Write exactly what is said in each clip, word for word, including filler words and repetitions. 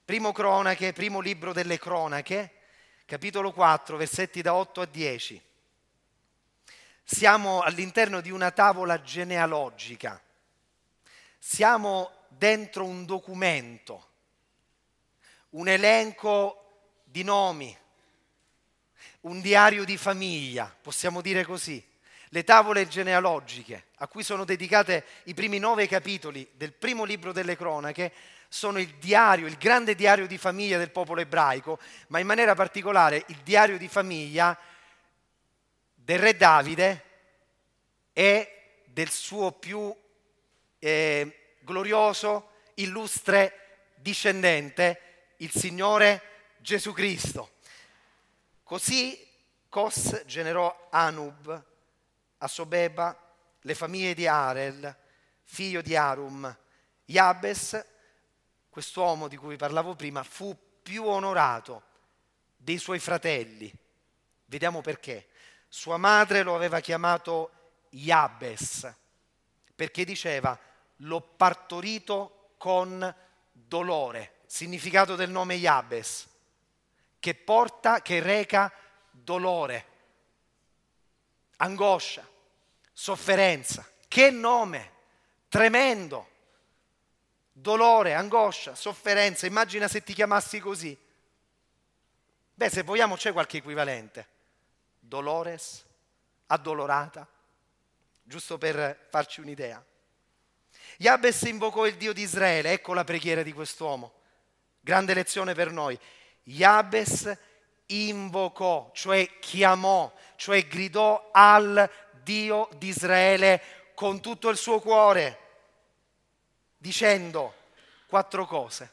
Primo Cronache, primo libro delle Cronache, capitolo quattro, versetti da otto a dieci. Siamo all'interno di una tavola genealogica. Siamo dentro un documento, un elenco di nomi, un diario di famiglia, possiamo dire così. Le tavole genealogiche, a cui sono dedicate i primi nove capitoli del primo libro delle Cronache, sono il diario, il grande diario di famiglia del popolo ebraico, ma in maniera particolare il diario di famiglia del re Davide e del suo più eh, glorioso, illustre discendente, il Signore Gesù Cristo. Così Cos generò Anub, Asobeba, le famiglie di Arel, figlio di Arum. Jabes, quest'uomo di cui parlavo prima, fu più onorato dei suoi fratelli. Vediamo perché. Sua madre lo aveva chiamato Jabes, perché diceva: l'ho partorito con dolore. Significato del nome Jabes: che porta, che reca dolore, angoscia, sofferenza. Che nome tremendo! Dolore, angoscia, sofferenza. Immagina se ti chiamassi così. Beh, se vogliamo c'è qualche equivalente. Dolores, addolorata, giusto per farci un'idea. Jabes invocò il Dio di Israele. Ecco la preghiera di quest'uomo. Grande lezione per noi. Jabes invocò, cioè chiamò, cioè gridò al Dio di Israele con tutto il suo cuore, dicendo quattro cose.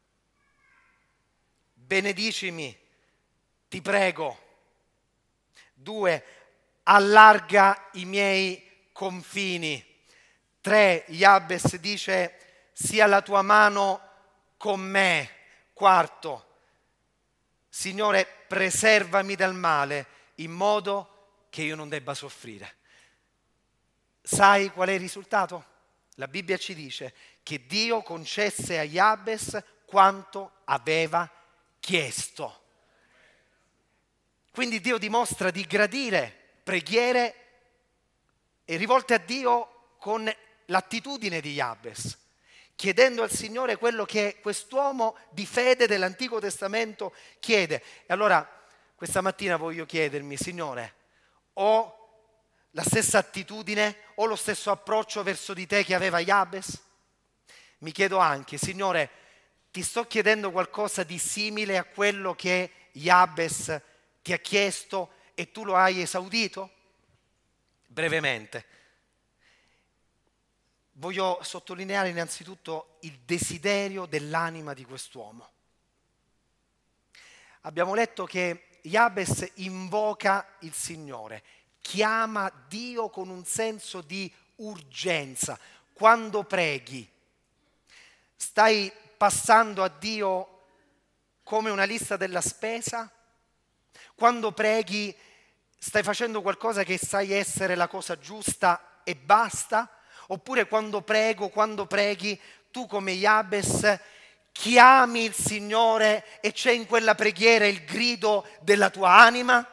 Benedicimi, ti prego. Due, allarga i miei confini. Tre, Jabes dice: sia la tua mano con me. Quarto, Signore, preservami dal male in modo che io non debba soffrire. Sai qual è il risultato? La Bibbia ci dice che Dio concesse a Jabes quanto aveva chiesto. Quindi Dio dimostra di gradire preghiere e rivolte a Dio con l'attitudine di Jabes, chiedendo al Signore quello che quest'uomo di fede dell'Antico Testamento chiede. E allora questa mattina voglio chiedermi: Signore, ho la stessa attitudine, ho lo stesso approccio verso di te che aveva Jabes? Mi chiedo anche: Signore, ti sto chiedendo qualcosa di simile a quello che Jabes ti ha chiesto e tu lo hai esaudito? Brevemente, voglio sottolineare innanzitutto il desiderio dell'anima di quest'uomo. Abbiamo letto che Jabes invoca il Signore, chiama Dio con un senso di urgenza. Quando preghi, stai passando a Dio come una lista della spesa? Quando preghi, stai facendo qualcosa che sai essere la cosa giusta e basta? Oppure quando prego, quando preghi, tu come Jabes chiami il Signore e c'è in quella preghiera il grido della tua anima?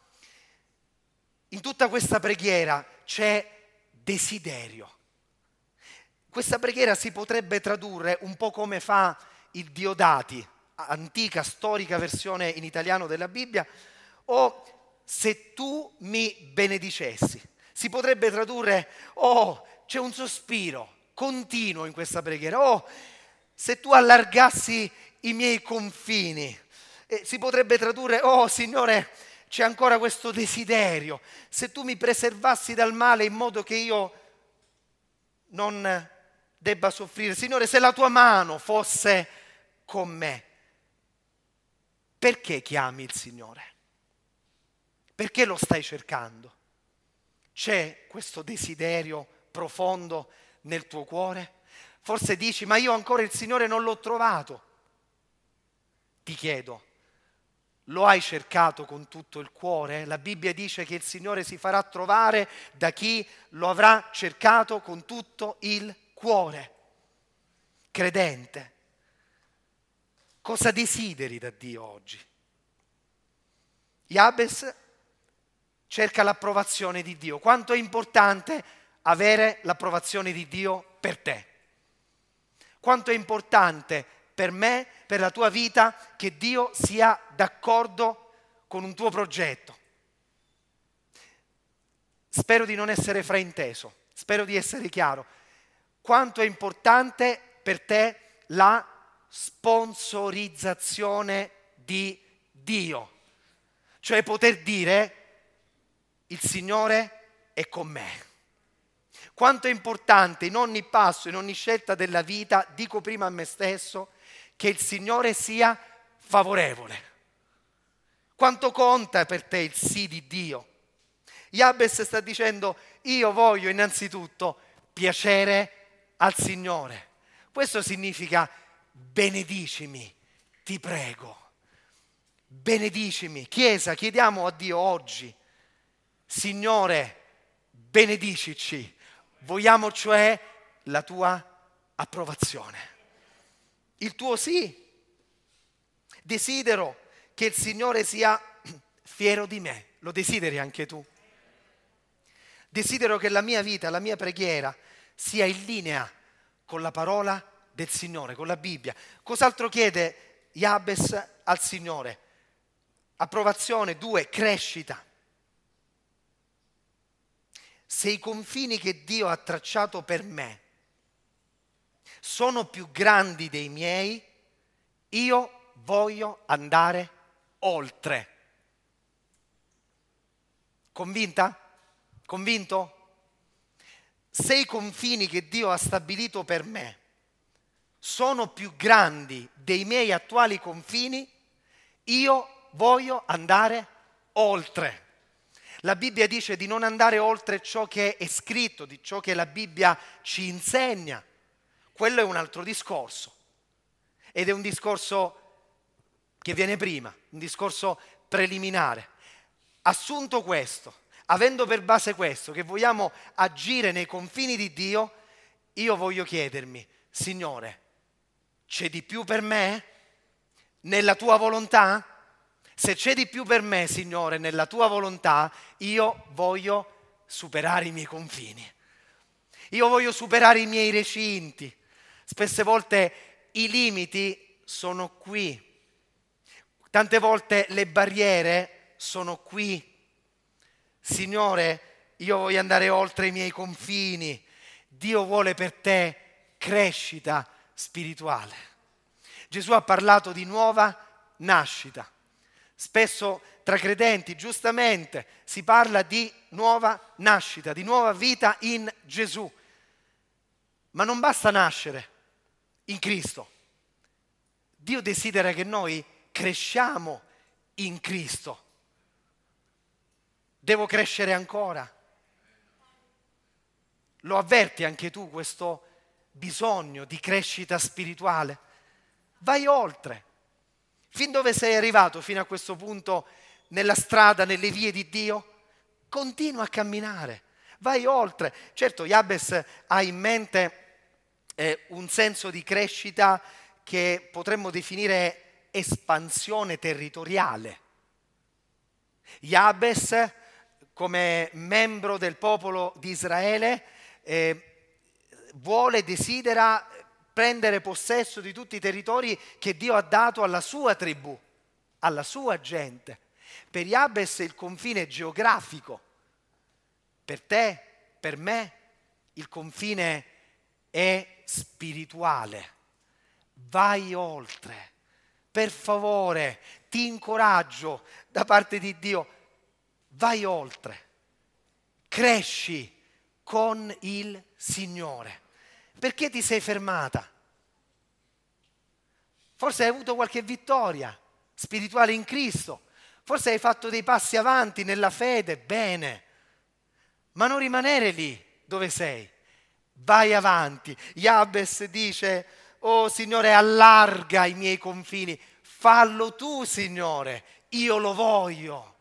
In tutta questa preghiera c'è desiderio. Questa preghiera si potrebbe tradurre un po' come fa il Diodati, antica, storica versione in italiano della Bibbia, o se tu mi benedicessi. Si potrebbe tradurre: oh, c'è un sospiro continuo in questa preghiera. Oh, se tu allargassi i miei confini. Eh, si potrebbe tradurre: oh Signore, c'è ancora questo desiderio. Se tu mi preservassi dal male in modo che io non debba soffrire. Signore, se la tua mano fosse con me. Perché chiami il Signore? Perché lo stai cercando? C'è questo desiderio profondo nel tuo cuore? Forse dici: ma io ancora il Signore non l'ho trovato. Ti chiedo: lo hai cercato con tutto il cuore? La Bibbia dice che il Signore si farà trovare da chi lo avrà cercato con tutto il cuore. Credente, Cosa desideri da Dio oggi? Jabez cerca l'approvazione di Dio. Quanto è importante avere l'approvazione di Dio per te? Quanto è importante per me, per la tua vita, che Dio sia d'accordo con un tuo progetto? Spero di non essere frainteso, spero di essere chiaro. Quanto è importante per te la sponsorizzazione di Dio? Cioè poter dire: il Signore è con me. Quanto è importante in ogni passo, in ogni scelta della vita, dico prima a me stesso, che il Signore sia favorevole. Quanto conta per te il sì di Dio? Jabez sta dicendo: io voglio innanzitutto piacere al Signore. Questo significa: benedicimi, ti prego. Benedicimi. Chiesa, chiediamo a Dio oggi: Signore, benedicici. Vogliamo cioè la tua approvazione, il tuo sì. Desidero che il Signore sia fiero di me. Lo desideri anche tu? Desidero che la mia vita, la mia preghiera sia in linea con la parola del Signore, con la Bibbia. Cos'altro chiede Jabez al Signore? Approvazione. Due, crescita. Se i confini che Dio ha tracciato per me sono più grandi dei miei, io voglio andare oltre. Convinta? Convinto? Se i confini che Dio ha stabilito per me sono più grandi dei miei attuali confini, io voglio andare oltre. La Bibbia dice di non andare oltre ciò che è scritto, di ciò che la Bibbia ci insegna. Quello è un altro discorso. Ed è un discorso che viene prima, un discorso preliminare. Assunto questo, avendo per base questo, che vogliamo agire nei confini di Dio, io voglio chiedermi: Signore, c'è di più per me nella tua volontà? Se c'è di più per me, Signore, nella tua volontà, io voglio superare i miei confini. Io voglio superare i miei recinti. Spesse volte i limiti sono qui. Tante volte le barriere sono qui. Signore, io voglio andare oltre i miei confini. Dio vuole per te crescita spirituale. Gesù ha parlato di nuova nascita. Spesso tra credenti, giustamente, si parla di nuova nascita, di nuova vita in Gesù. Ma non basta nascere in Cristo. Dio desidera che noi cresciamo in Cristo. Devo crescere ancora? Lo avverti anche tu questo bisogno di crescita spirituale? Vai oltre. Fin dove sei arrivato fino a questo punto nella strada, nelle vie di Dio? Continua a camminare, vai oltre. Certo, Jabez ha in mente eh, un senso di crescita che potremmo definire espansione territoriale. Jabez, come membro del popolo di Israele, eh, vuole, desidera prendere possesso di tutti i territori che Dio ha dato alla sua tribù, alla sua gente. Per Jabez il confine è geografico, per te, per me, il confine è spirituale. Vai oltre, per favore, ti incoraggio da parte di Dio, vai oltre, cresci con il Signore. Perché ti sei fermata? Forse hai avuto qualche vittoria spirituale in Cristo, forse hai fatto dei passi avanti nella fede, bene, ma non rimanere lì dove sei, vai avanti. Jabez dice: oh Signore, allarga i miei confini, fallo tu Signore, io lo voglio.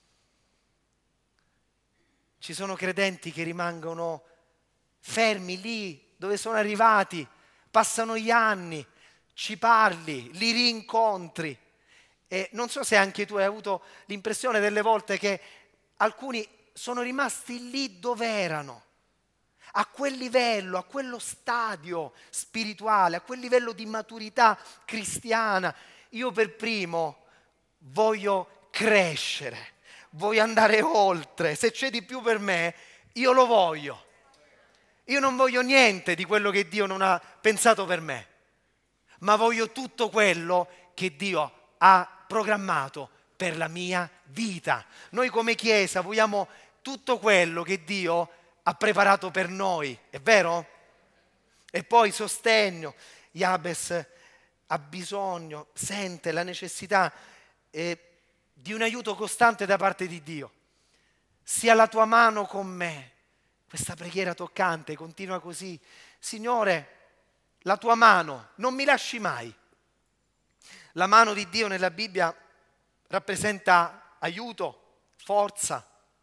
Ci sono credenti che rimangono fermi lì dove sono arrivati, passano gli anni, ci parli, li rincontri. E non so se anche tu hai avuto l'impressione delle volte che alcuni sono rimasti lì dove erano, a quel livello, a quello stadio spirituale, a quel livello di maturità cristiana. Io per primo voglio crescere, voglio andare oltre. Se c'è di più per me, io lo voglio. Io non voglio niente di quello che Dio non ha pensato per me, ma voglio tutto quello che Dio ha programmato per la mia vita. Noi come Chiesa vogliamo tutto quello che Dio ha preparato per noi, è vero? E poi sostegno. Jabes ha bisogno, sente la necessità eh, di un aiuto costante da parte di Dio. Sia la tua mano con me. Questa preghiera toccante continua così. Signore, la tua mano, non mi lasci mai. La mano di Dio nella Bibbia rappresenta aiuto, forza,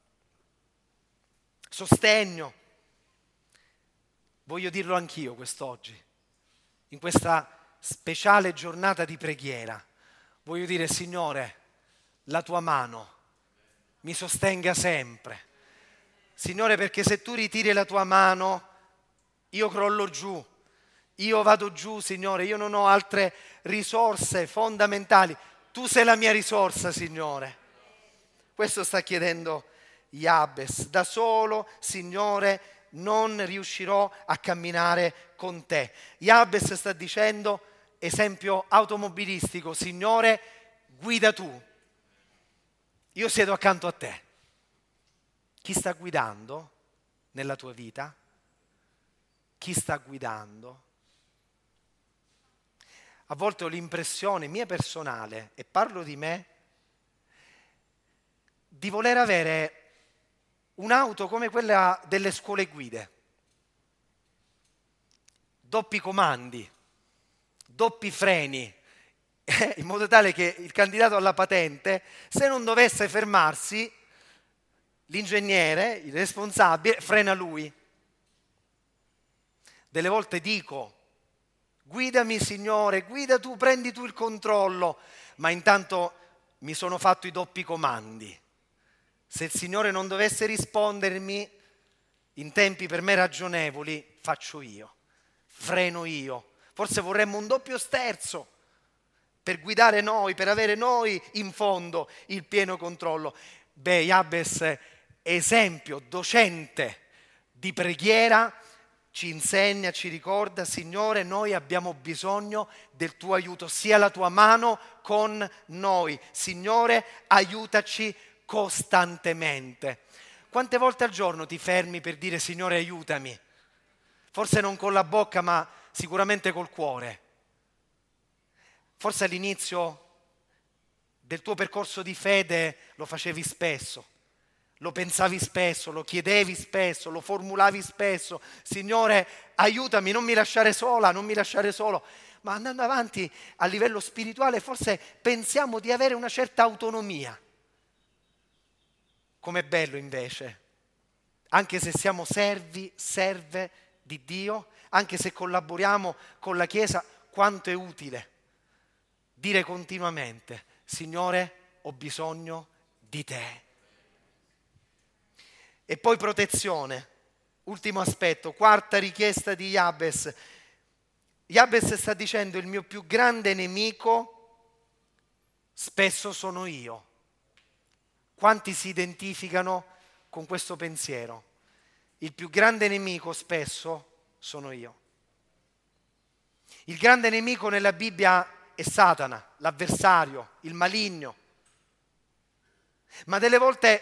sostegno. Voglio dirlo anch'io quest'oggi, in questa speciale giornata di preghiera. Voglio dire, Signore, la tua mano mi sostenga sempre. Signore, perché se tu ritiri la tua mano, io crollo giù, io vado giù, Signore, io non ho altre risorse fondamentali. Tu sei la mia risorsa, Signore. Questo sta chiedendo Jabes. Da solo, Signore, non riuscirò a camminare con te. Jabes sta dicendo, esempio automobilistico, Signore, guida tu. Io siedo accanto a te. Chi sta guidando nella tua vita? Chi sta guidando? A volte ho l'impressione mia personale, e parlo di me, di voler avere un'auto come quella delle scuole guide. Doppi comandi, doppi freni, in modo tale che il candidato alla patente, se non dovesse fermarsi, l'ingegnere, il responsabile, frena lui. Delle volte dico, guidami Signore, guida tu, prendi tu il controllo, ma intanto mi sono fatto i doppi comandi. Se il Signore non dovesse rispondermi in tempi per me ragionevoli, faccio io, freno io. Forse vorremmo un doppio sterzo per guidare noi, per avere noi in fondo il pieno controllo. Beh, Jabes, esempio, docente di preghiera, ci insegna, ci ricorda, Signore, noi abbiamo bisogno del tuo aiuto, sia la tua mano con noi. Signore, aiutaci costantemente. Quante volte al giorno ti fermi per dire, Signore, aiutami? Forse non con la bocca, ma sicuramente col cuore. Forse all'inizio del tuo percorso di fede lo facevi spesso. Lo pensavi spesso, lo chiedevi spesso, lo formulavi spesso. Signore, aiutami, non mi lasciare sola, non mi lasciare solo. Ma andando avanti a livello spirituale forse pensiamo di avere una certa autonomia. Com'è bello invece, anche se siamo servi, serve di Dio, anche se collaboriamo con la Chiesa, quanto è utile dire continuamente, Signore, ho bisogno di te. E poi protezione, ultimo aspetto, quarta richiesta di Jabes. Jabes sta dicendo, il mio più grande nemico spesso sono io. Quanti si identificano con questo pensiero? Il più grande nemico spesso sono io. Il grande nemico nella Bibbia è Satana, l'avversario, il maligno. Ma delle volte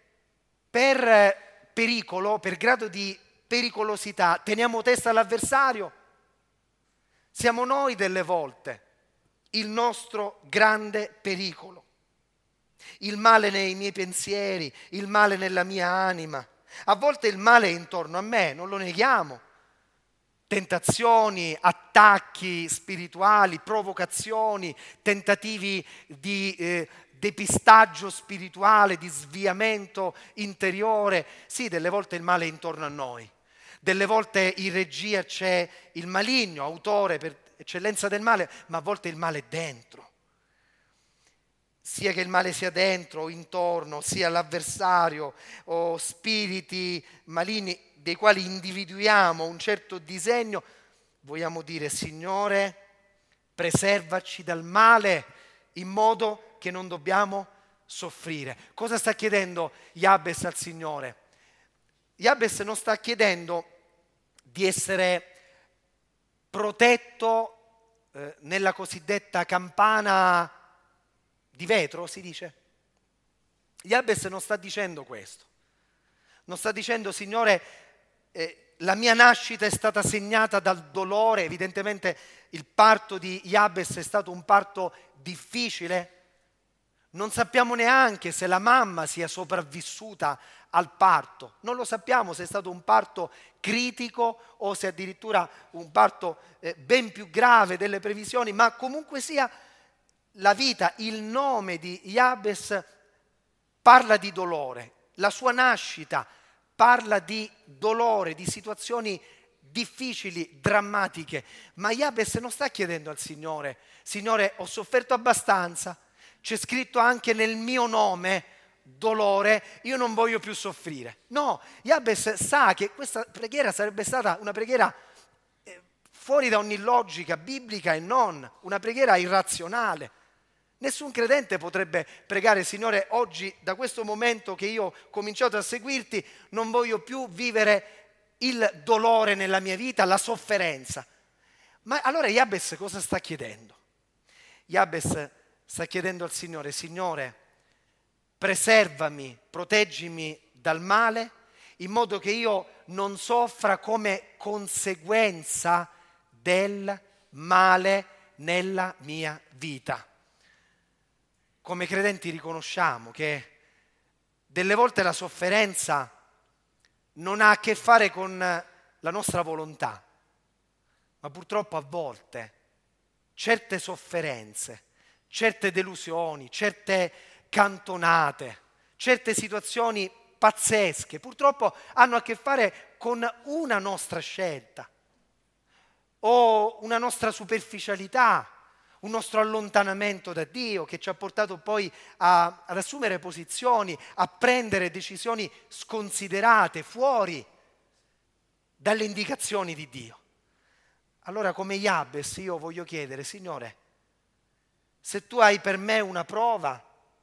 per pericolo, per grado di pericolosità, teniamo testa all'avversario. Siamo noi delle volte il nostro grande pericolo. Il male nei miei pensieri, il male nella mia anima. A volte il male è intorno a me, non lo neghiamo. Tentazioni, attacchi spirituali, provocazioni, tentativi di eh, depistaggio spirituale, di sviamento interiore. Sì, delle volte il male è intorno a noi. Delle volte in regia c'è il maligno, autore per eccellenza del male, ma a volte il male è dentro. Sia che il male sia dentro o intorno, sia l'avversario o spiriti maligni dei quali individuiamo un certo disegno, vogliamo dire: Signore, preservaci dal male in modo che non dobbiamo soffrire. Cosa sta chiedendo Jabes al Signore? Jabes non sta chiedendo di essere protetto eh, nella cosiddetta campana di vetro, si dice. Jabes non sta dicendo questo. Non sta dicendo: Signore, eh, la mia nascita è stata segnata dal dolore. Evidentemente il parto di Jabes è stato un parto difficile. Non sappiamo neanche se la mamma sia sopravvissuta al parto. Non lo sappiamo se è stato un parto critico o se addirittura un parto eh, ben più grave delle previsioni, ma comunque sia la vita, il nome di Jabes parla di dolore. La sua nascita parla di dolore, di situazioni difficili, drammatiche. Ma Jabes non sta chiedendo al Signore: Signore, ho sofferto abbastanza, c'è scritto anche nel mio nome dolore, io non voglio più soffrire. No, Jabes sa che questa preghiera sarebbe stata una preghiera eh, fuori da ogni logica biblica e non, una preghiera irrazionale. Nessun credente potrebbe pregare: Signore, oggi, da questo momento che io ho cominciato a seguirti, non voglio più vivere il dolore nella mia vita, la sofferenza. Ma allora Jabes cosa sta chiedendo? Jabes sta chiedendo al Signore: Signore, preservami, proteggimi dal male, in modo che io non soffra come conseguenza del male nella mia vita. Come credenti riconosciamo che delle volte la sofferenza non ha a che fare con la nostra volontà, ma purtroppo a volte certe sofferenze, certe delusioni, certe cantonate, certe situazioni pazzesche, purtroppo hanno a che fare con una nostra scelta o una nostra superficialità, un nostro allontanamento da Dio che ci ha portato poi a, ad assumere posizioni, a prendere decisioni sconsiderate, fuori dalle indicazioni di Dio. Allora, come Jabes, io voglio chiedere: Signore, se tu hai per me una prova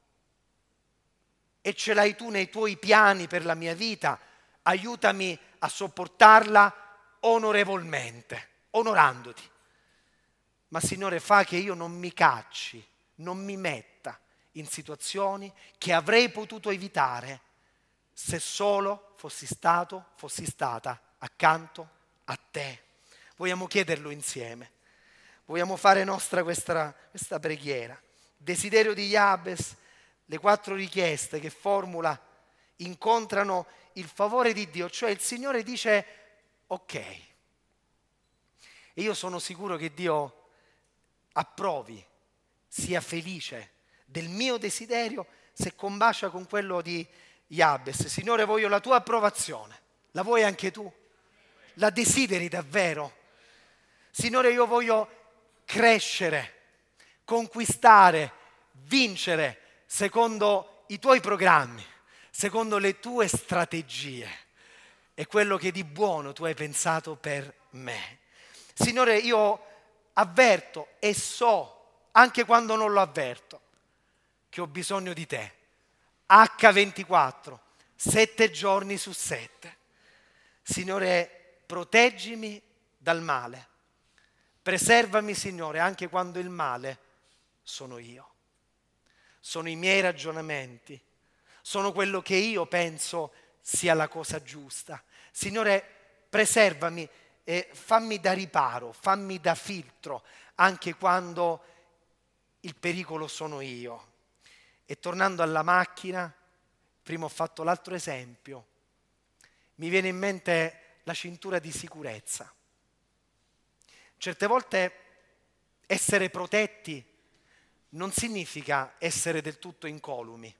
e ce l'hai tu nei tuoi piani per la mia vita, aiutami a sopportarla onorevolmente, onorandoti. Ma Signore, fa che io non mi cacci, non mi metta in situazioni che avrei potuto evitare se solo fossi stato, fossi stata accanto a te. Vogliamo chiederlo insieme. Vogliamo fare nostra questa, questa preghiera. Desiderio di Jabes, le quattro richieste che formula incontrano il favore di Dio, cioè il Signore dice: ok. E io sono sicuro che Dio approvi, sia felice del mio desiderio se combacia con quello di Jabes. Signore, voglio la tua approvazione. La vuoi anche tu? La desideri davvero? Signore, io voglio crescere, conquistare, vincere secondo i tuoi programmi, secondo le tue strategie e quello che di buono tu hai pensato per me. Signore, io avverto e so, anche quando non lo avverto, che ho bisogno di te. acca ventiquattro, sette giorni su sette. Signore, proteggimi dal male. Preservami, Signore, anche quando il male sono io. Sono i miei ragionamenti. Sono quello che io penso sia la cosa giusta. Signore, preservami e fammi da riparo, fammi da filtro, anche quando il pericolo sono io. E tornando alla macchina, prima ho fatto l'altro esempio, mi viene in mente la cintura di sicurezza. Certe volte essere protetti non significa essere del tutto incolumi.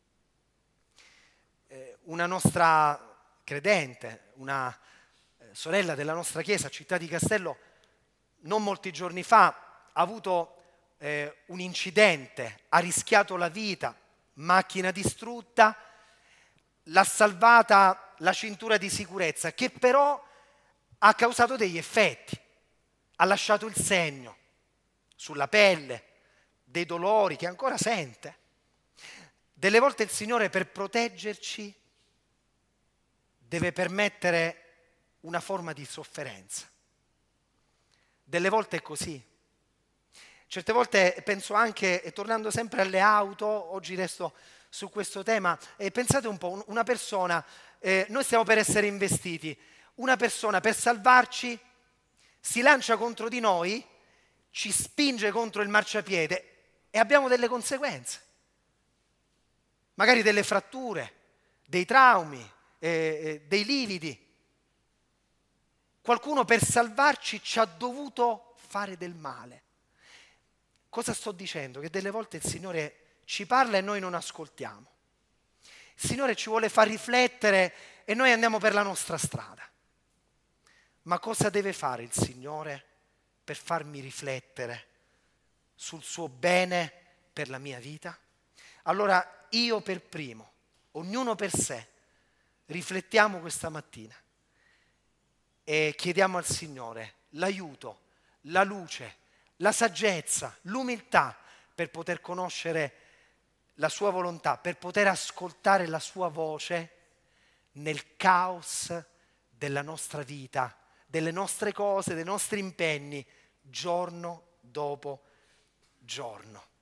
Eh, una nostra credente, una sorella della nostra chiesa, Città di Castello, non molti giorni fa ha avuto eh, un incidente, ha rischiato la vita, macchina distrutta, l'ha salvata la cintura di sicurezza, che però ha causato degli effetti, ha lasciato il segno sulla pelle, dei dolori che ancora sente. Delle volte il Signore, per proteggerci, deve permettere una forma di sofferenza. Delle volte è così. Certe volte penso anche, e tornando sempre alle auto, oggi resto su questo tema, e pensate un po', una persona, eh, noi stiamo per essere investiti, una persona per salvarci si lancia contro di noi, ci spinge contro il marciapiede e abbiamo delle conseguenze, magari delle fratture, dei traumi, eh, eh, dei lividi. Qualcuno per salvarci ci ha dovuto fare del male. Cosa sto dicendo? Che delle volte il Signore ci parla e noi non ascoltiamo. Il Signore ci vuole far riflettere e noi andiamo per la nostra strada. Ma cosa deve fare il Signore per farmi riflettere sul suo bene per la mia vita? Allora io per primo, ognuno per sé, riflettiamo questa mattina e chiediamo al Signore l'aiuto, la luce, la saggezza, l'umiltà per poter conoscere la sua volontà, per poter ascoltare la sua voce nel caos della nostra vita, delle nostre cose, dei nostri impegni, giorno dopo giorno.